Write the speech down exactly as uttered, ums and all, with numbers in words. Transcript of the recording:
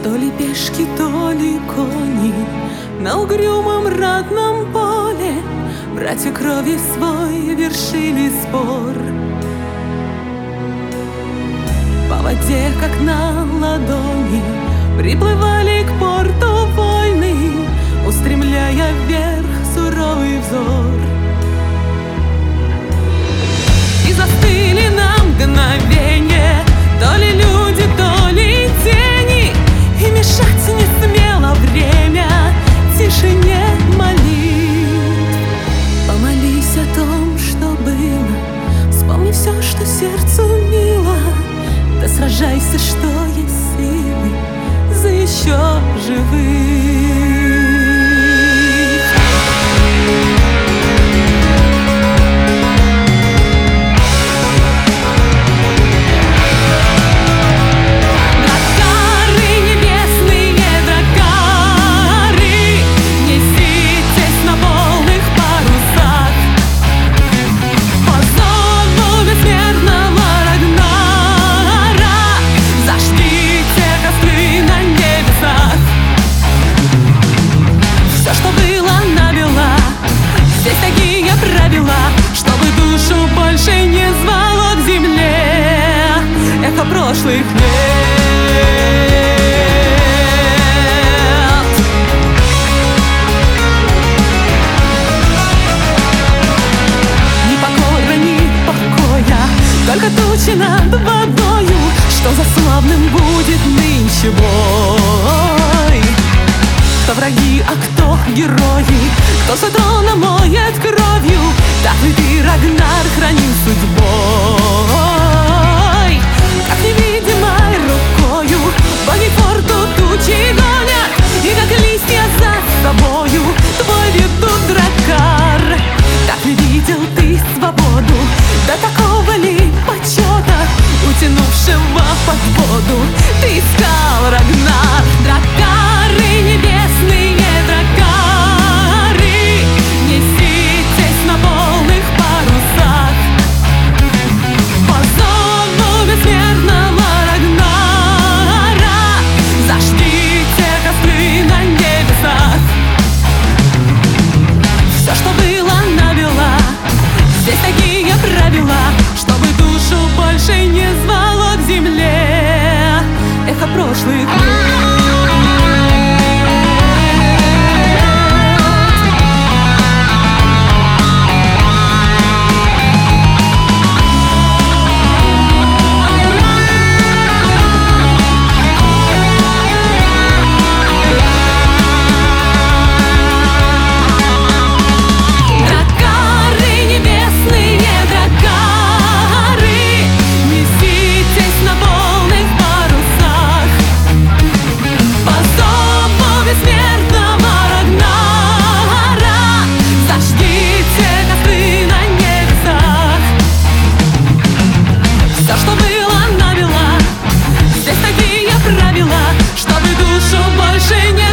То ли пешки, то ли кони на угрюмом ратном поле братья крови свой вершили спор. По воде, как на ладони, приплывали к порту войны, устремляя вверх суровый взор. И застыли на мгновенье то ли люди, то ли тени, и мешать не смело время тишине молитв. Помолись о том, что было, вспомни все, что сердцу мило, да сражайся, что есть силы, за еще живых. Прошлых лет ни покора, ни покоя, только тучи над водою. Что за славным будет нынче бой? Кто враги, а кто герои? Кто свой трон омоет кровью? Так ли ты, Рагнар, храним судьбой? Как невидимой рукою боги порту тучи гонят, и как листья за собою твой ведут драккар. Так ли видел ты свободу, до такого ли почета, утянувшего под воду ты искал, Рагнар? Драккары, небесные драккары, неситесь на полных парусах по зову бессмертного Рагнара. Зажгите костры на небесах. Все, что было, навела. Здесь такие правила, чтобы душу больше не звало к земле эхо прошлых лет. Чтобы душу больше не